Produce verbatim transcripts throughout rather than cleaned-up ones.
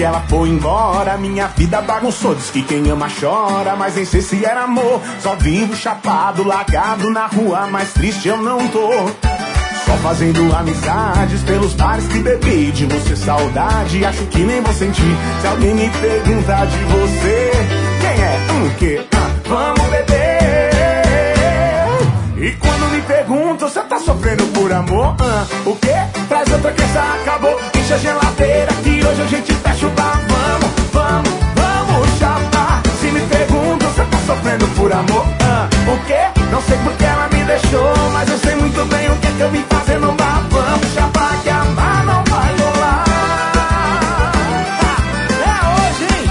que ela foi embora, minha vida bagunçou. Diz que quem ama chora, mas nem sei se era amor. Só vivo chapado, largado na rua, mas triste eu não tô. Só fazendo amizades pelos bares que bebi. De você saudade, acho que nem vou sentir. Se alguém me perguntar de você, quem é? Um que? Ah, vamos beber. E quando me perguntam, você tá sofrendo por amor? Ah, o quê? Traz outra que essa acabou. Enche a geladeira que hoje a gente fecha o bar. Vamos, vamos, vamos chapar. Se me perguntam, você tá sofrendo por amor? Ah, o quê? Não sei porque ela me deixou, mas eu sei muito bem o que é que eu vim fazer no bar. Vamos chapar que amar não vai rolar. Ah, é hoje, hein?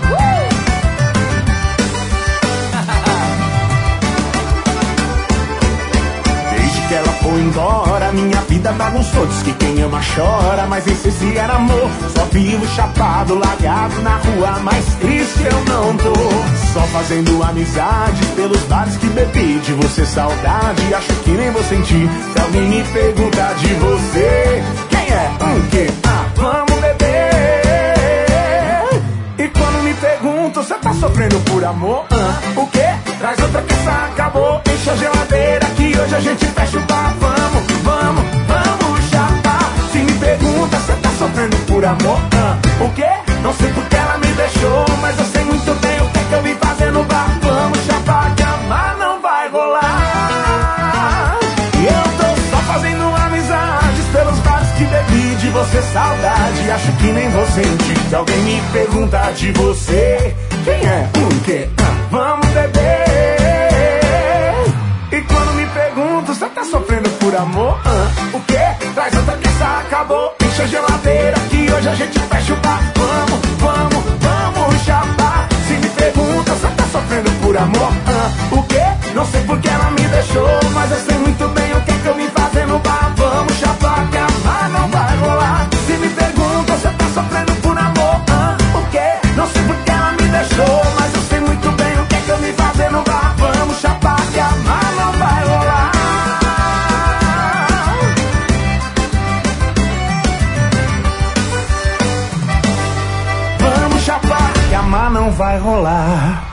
Uh! Desde que ela foi embora, minha vida bagunçou. Diz que quem ama chora, mas nem sei se era amor. Só vivo chapado, largado na rua, mas triste eu não tô. Só fazendo amizades pelos bares que bebi. De você saudade, acho que nem vou sentir. Se alguém me perguntar de você, quem é? Um que? Ah, vamos beber. E quando me perguntam, você tá sofrendo por amor? Ah, o quê? Traz outra que essa acabou. Enche a geladeira que hoje a gente fecha o bar. Vamos, vamos, vamos chapar. Se me pergunta, você tá sofrendo por amor? Ah, o quê? Não sei porque ela me deixou, mas eu sei muito bem o que é que eu vim fazer no bar. Vamos chapar que amar não vai rolar. E eu tô só fazendo amizades pelos bares que bebi. De você saudade, acho que nem vou sentir. Se alguém me perguntar de você, quem é? Um que? Ah, vamos beber. E quando me perguntam, você tá sofrendo por amor? Ah, o quê? Traz outra que essa acabou. Enche a geladeira que hoje a gente fecha o bar. Vamos, vamos, vamos chapar. Se me perguntam, você tá sofrendo por amor? Ah, o quê? Não sei porque ela me deixou, mas eu sei muito bem o que é que eu vim fazer no bar. Vamos chapar que amar não vai rolar. Se me perguntam, você tá sofrendo por amor? Ah, o quê? Não sei porque ela me deixou, mas eu sei muito bem o que é que eu vim fazer no bar. Vamos chapar que amar não vai rolar. Vamos chapar que amar não vai rolar.